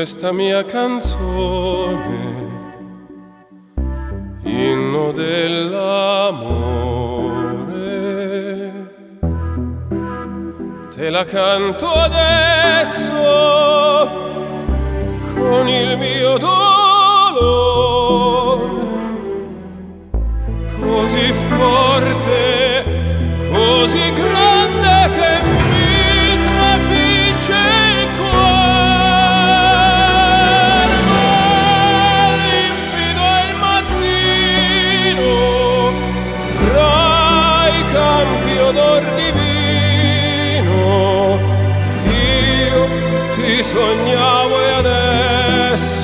questa mia canzone, inno dell'amore, te la canto adesso con il mio dolore, così forte, così grande che mi trafigge il cuore. Limpido è il mattino, tra i campi odor divino, io ti sognavo e adesso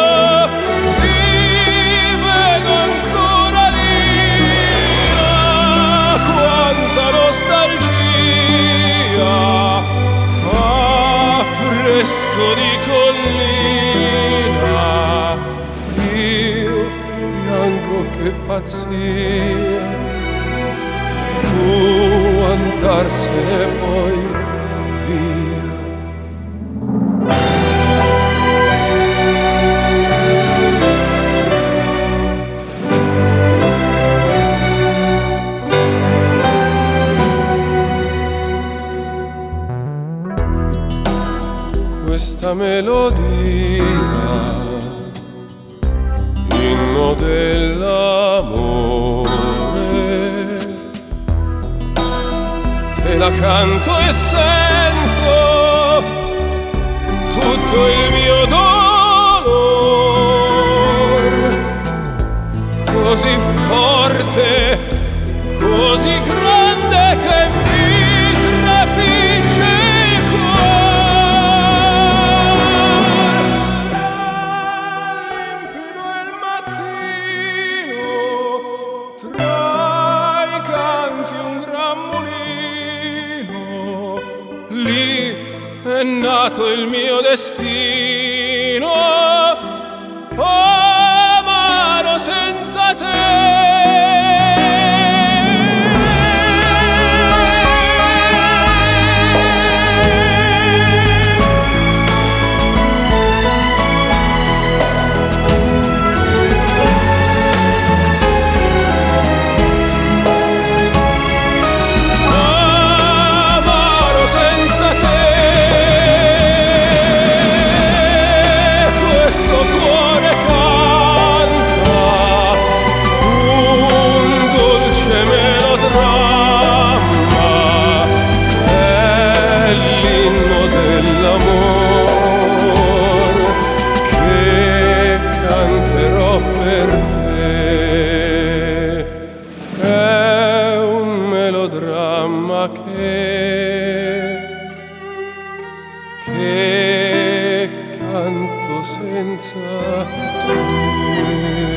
fresco di collina, io bianco che pazzia, fu andarsene poi via. Questa melodia, inno dell'amore, te la canto e sento tutto il mio dolore, così forte, così grande che mi trafigge il cuore. Lì è nato il mio destino, amaro senza te. Che canto senza te.